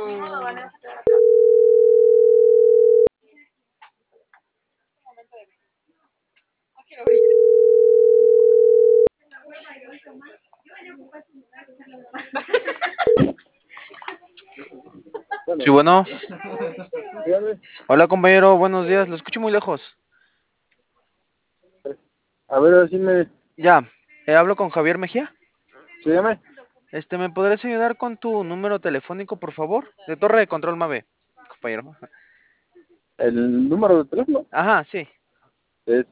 Sí, bueno. Dígame. Hola, compañero, buenos días. Lo escucho muy lejos. A ver, así me... Ya, hablo con Javier Mejía. ¿Se llama? ¿Me podrías ayudar con tu número telefónico, por favor? De Torre de Control Mave, compañero. El número de teléfono Ajá, sí. es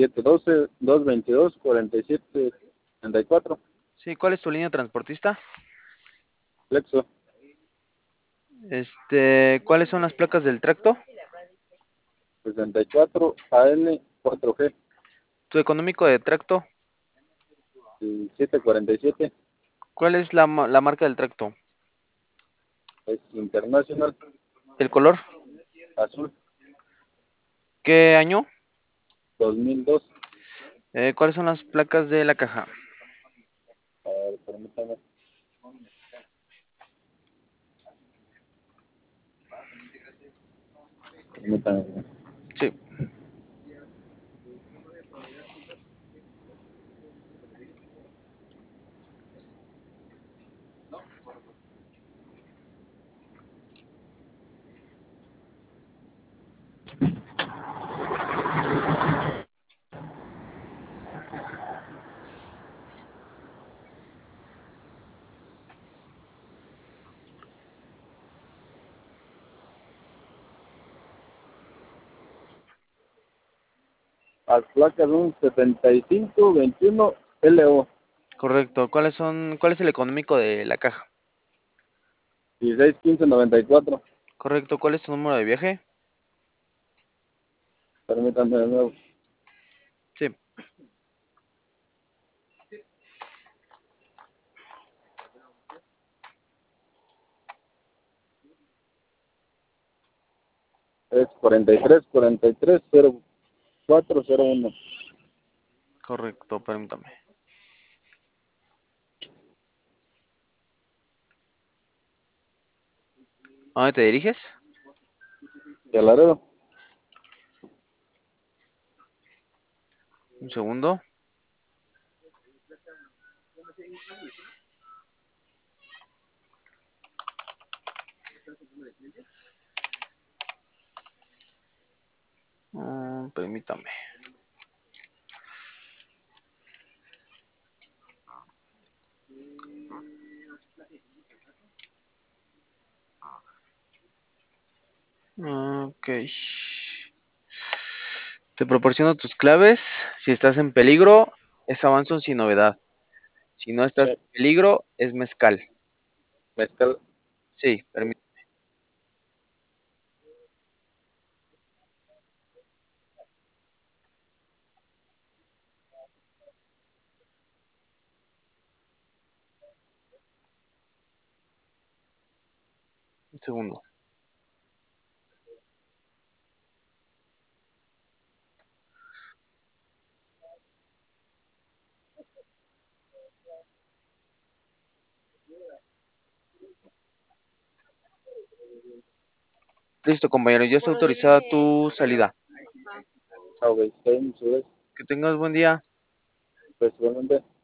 712-222-4734. Sí, ¿cuál es tu línea transportista? Flexo. ¿Cuáles son las placas del tracto? 64 AN4G. Tu económico de tracto. El 747 ¿Cuál es la marca del tracto? es International ¿El color? Azul ¿Qué año? 2002. ¿Cuáles son las placas de la caja? A ver, permítame. Permítame. Sí. Las placas son 7521 LO. Correcto. ¿Cuál es el económico de la caja? 161594. Correcto. ¿Cuál es tu número de viaje? Permítame de nuevo. Sí. Es 43430401. Correcto, permítame. ¿A dónde te diriges? ¿De Laredo? Un segundo. Permítame. Ok. Te proporciono tus claves. Si estás en peligro, es Avanzo sin novedad. Si no estás Sí. en peligro, es Mezcal. Mezcal. Sí, permítame un segundo. Listo, compañero, ya está autorizada tu salida. Ah, ok, está bien, muchas gracias. Que tengas buen día. Pues igualmente.